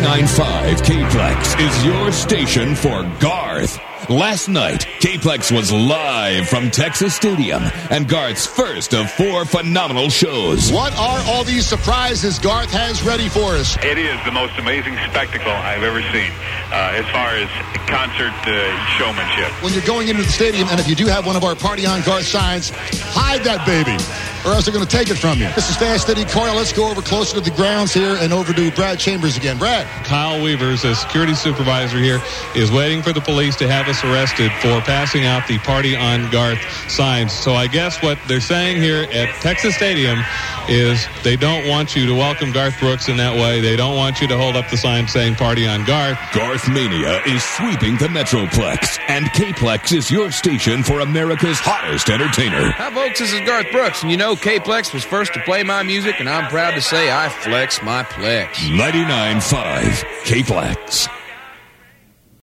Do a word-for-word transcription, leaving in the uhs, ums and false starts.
ninety-nine point five K-Plex is your station for Garth. Last night, K-Plex was live from Texas Stadium and Garth's first of four phenomenal shows. What are all these surprises Garth has ready for us? It is the most amazing spectacle I've ever seen uh, as far as concert uh, showmanship. When you're going into the stadium, and if you do have one of our Party on Garth signs, hide that baby, or else they're going to take it from you. This is Fast Eddie Coyle. Let's go over closer to the grounds here and over to Brad Chambers again. Brad. Kyle Weavers, as security supervisor here, is waiting for the police to have us arrested for passing out the Party on Garth signs. So I guess what they're saying here at Texas Stadium is they don't want you to welcome Garth Brooks in that way. They don't want you to hold up the sign saying Party on Garth. Garth Mania is sweeping the Metroplex, and K-Plex is your station for America's hottest entertainer. Hi, folks, this is Garth Brooks, and you know K-Plex was first to play my music, and I'm proud to say I flex my plex. ninety-nine point five K-Plex.